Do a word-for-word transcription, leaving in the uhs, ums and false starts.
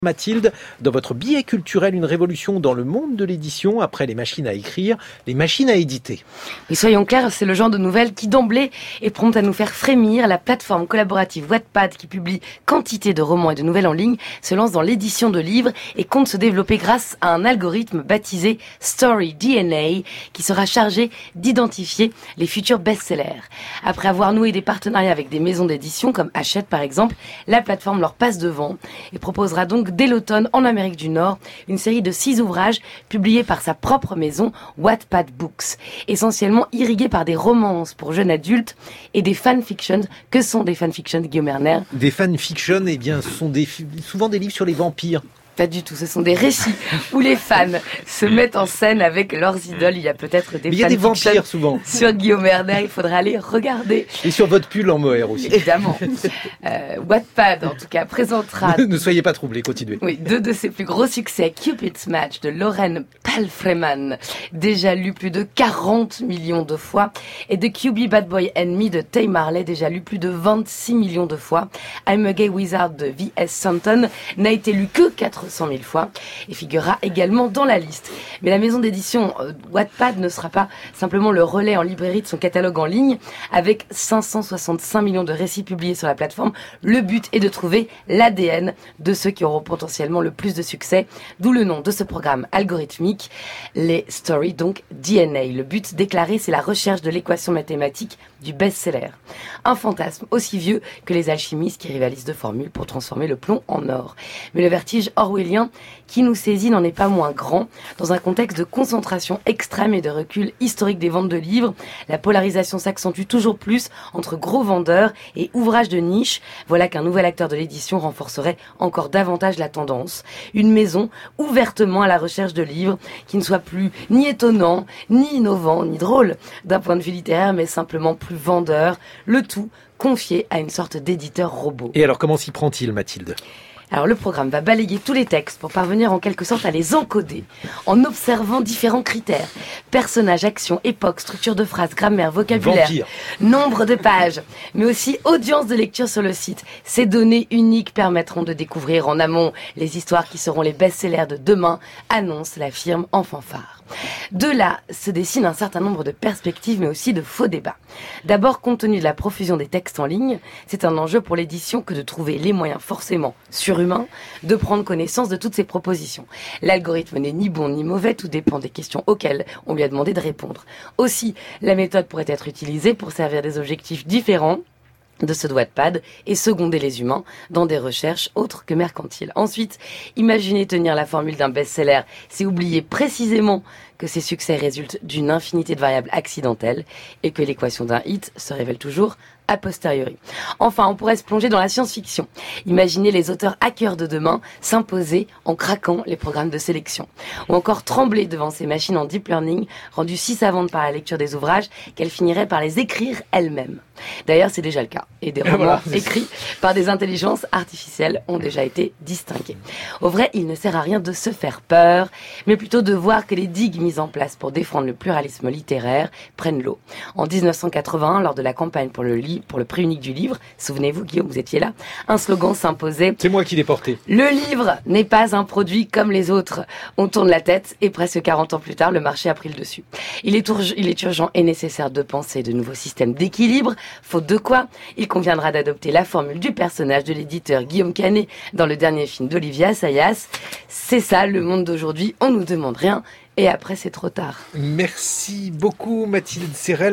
Mathilde, dans votre billet culturel, une révolution dans le monde de l'édition, après les machines à écrire, les machines à éditer. Et soyons clairs, c'est le genre de nouvelle qui d'emblée est prompte à nous faire frémir. La plateforme collaborative Wattpad, qui publie quantité de romans et de nouvelles en ligne, se lance dans l'édition de livres et compte se développer grâce à un algorithme baptisé Story D N A, qui sera chargé d'identifier les futurs best-sellers. Après avoir noué des partenariats avec des maisons d'édition comme Hachette par exemple, la plateforme leur passe devant et proposera donc dès l'automne en Amérique du Nord une série de six ouvrages publiés par sa propre maison Wattpad Books, essentiellement irrigués par des romances pour jeunes adultes et des fanfictions. Que sont des fanfictions, Guillaume Erner? Des fanfictions, eh bien, ce sont des, souvent des livres sur les vampires. Pas du tout, ce sont des récits où les fans se mettent en scène avec leurs idoles. Il y a peut-être des Mais il y a des vampires souvent. Sur Guillaume Erner, il faudra aller regarder. Et sur votre pull en mohair aussi. Évidemment. Euh, Wattpad, en tout cas, présentera... Ne, ne soyez pas troublés, continuez. Oui, deux de ses plus gros succès, Cupid's Match de Lauren Palfreyman, déjà lu plus de quarante millions de fois, et The Q B Bad Boy and Me de Tay Marley, déjà lu plus de vingt-six millions de fois. I'm a Gay Wizard de V S Stanton n'a été lu que quatre cent mille fois et figurera également dans la liste. Mais la maison d'édition euh, Wattpad ne sera pas simplement le relais en librairie de son catalogue en ligne. Avec cinq cent soixante-cinq millions de récits publiés sur la plateforme, le but est de trouver l'A D N de ceux qui auront potentiellement le plus de succès, d'où le nom de ce programme algorithmique, les Story, donc D N A. Le but déclaré, c'est la recherche de l'équation mathématique du best-seller. Un fantasme aussi vieux que les alchimistes qui rivalisent de formules pour transformer le plomb en or. Mais le vertige orwellien qui nous saisit n'en est pas moins grand. Dans un contexte de concentration extrême et de recul historique des ventes de livres, la polarisation s'accentue toujours plus entre gros vendeurs et ouvrages de niche. Voilà qu'un nouvel acteur de l'édition renforcerait encore davantage la tendance. Une maison ouvertement à la recherche de livres qui ne soient plus ni étonnants, ni innovants, ni drôles d'un point de vue littéraire, mais simplement plus vendeurs. Le tout confié à une sorte d'éditeur robot. Et alors, comment s'y prend-il, Mathilde ? Alors le programme va balayer tous les textes pour parvenir en quelque sorte à les encoder en observant différents critères: personnages, actions, époque, structure de phrases, grammaire, vocabulaire, Vampire. Nombre de pages, mais aussi audience de lecture sur le site. Ces données uniques permettront de découvrir en amont les histoires qui seront les best-sellers de demain, annonce la firme en fanfare. De là se dessine un certain nombre de perspectives, mais aussi de faux débats. D'abord, compte tenu de la profusion des textes en ligne, c'est un enjeu pour l'édition que de trouver les moyens forcément surhumains de prendre connaissance de toutes ces propositions. L'algorithme n'est ni bon ni mauvais, tout dépend des questions auxquelles on lui a demandé de répondre. Aussi, la méthode pourrait être utilisée pour servir des objectifs différents de ce Wattpad et seconder les humains dans des recherches autres que mercantiles. Ensuite, imaginer tenir la formule d'un best-seller, c'est oublier précisément que ces succès résultent d'une infinité de variables accidentelles et que l'équation d'un hit se révèle toujours a posteriori. Enfin, on pourrait se plonger dans la science-fiction. Imaginer les auteurs hackers de demain s'imposer en craquant les programmes de sélection. Ou encore trembler devant ces machines en deep learning, rendues si savantes par la lecture des ouvrages qu'elles finiraient par les écrire elles-mêmes. D'ailleurs, c'est déjà le cas. Et des romans voilà. écrits par des intelligences artificielles ont déjà été distingués. Au vrai, il ne sert à rien de se faire peur, mais plutôt de voir que les digues mises en place pour défendre le pluralisme littéraire prennent l'eau. En dix-neuf cent quatre-vingt-un, lors de la campagne pour le livre, pour le prix unique du livre, souvenez-vous Guillaume, vous étiez là, un slogan s'imposait. C'est moi qui l'ai porté. Le livre n'est pas un produit comme les autres. On tourne la tête et presque quarante ans plus tard, le marché a pris le dessus. Il est, urg- il est urgent et nécessaire de penser de nouveaux systèmes d'équilibre, faute de quoi il conviendra d'adopter la formule du personnage de l'éditeur Guillaume Canet dans le dernier film d'Olivia Assayas. C'est ça le monde d'aujourd'hui, on nous demande rien et après c'est trop tard. Merci beaucoup Mathilde Serrel.